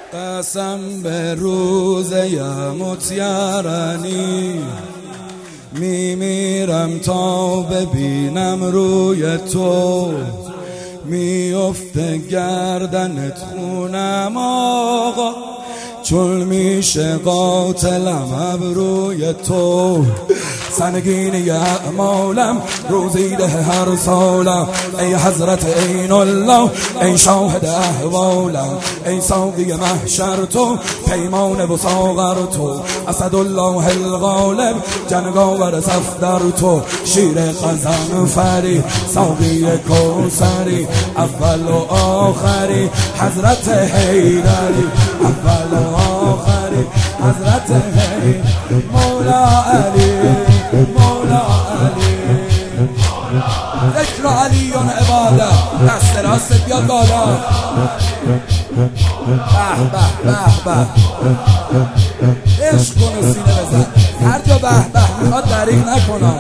قسم به روزه مطیرنی میمیرم تا ببینم روی تو، میفته گردنت خونم آقا، چون میشه قاتلم ابروی تو. سنگین اعمالم روزیده هر سالم، ای حضرت عین الله ای شاهد احوالم، ای ساقی محشر تو، پیمان و ساغر تو، اسدالله الغالب جنگاور صفدر تو، شیر غضنفری ساقی کوثری، اول و آخری حضرت حیدری، اول و آخری حضرت حیدری، مولا علی مولا علی. ذکر علیون عباده، دست راست بیاد بالا. به به به به، عشق کنه سینه بزن، هر جا به به میخواد دریغ نکنم.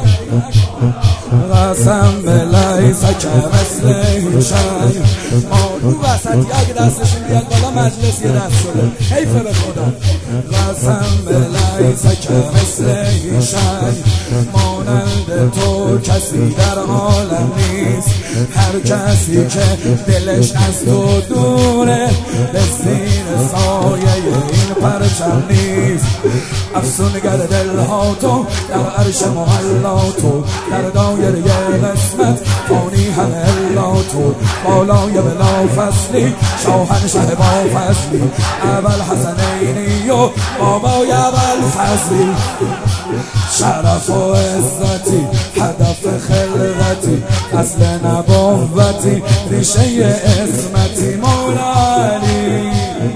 قسم به لیس کمثله شیء، تو وسطی اگه دستشون بیاد بالا مجلس یه دست شده، حیفه به خدا. قسم به لیس کمثله شیء، مانند تو کسی در عالم نیست، هر کسی که دلش از تو دوره به زیر سایه این پرچم نیست. افسونگر دلها تو، در عرش معلا تو، در دایره قسمت فانی همه الا تو، بالای بلا فصلی شاهنشه با فصلی، اول حسنینی و بابای اول فصلی، شرف و عزتی هدف خلقتی، اصل نبوتی ریشه اسمتی، مولا علی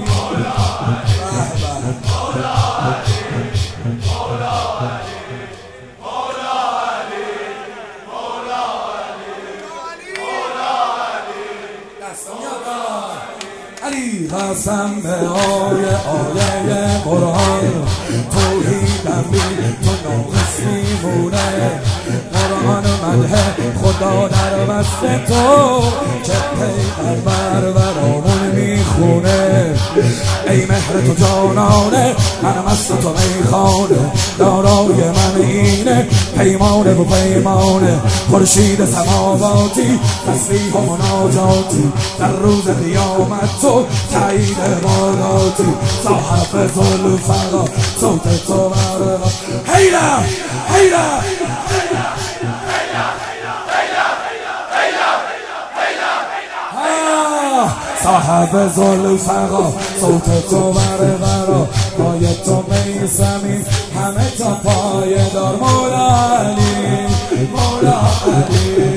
علی. قسم به آیه قرآن، توحیدم بی تو ناقص میمونه، قرآن مدح خدا در وصف تو که پیغمبر برامون میخونه. ای مهر تو جانانه، من مست تو میخانه، دارای من اینه پیمانه و پیمانه، خورشید سماواتی تسبیح و مناجاتی، در روز قیامت تو تایید عباداتی، صاحب زلفقا صوت تو برقا، هیلا هیلا صاحب زلفقا صوت تو برقرار، پای تو میسمی همه تا پای دار، مولا علی مولا علی.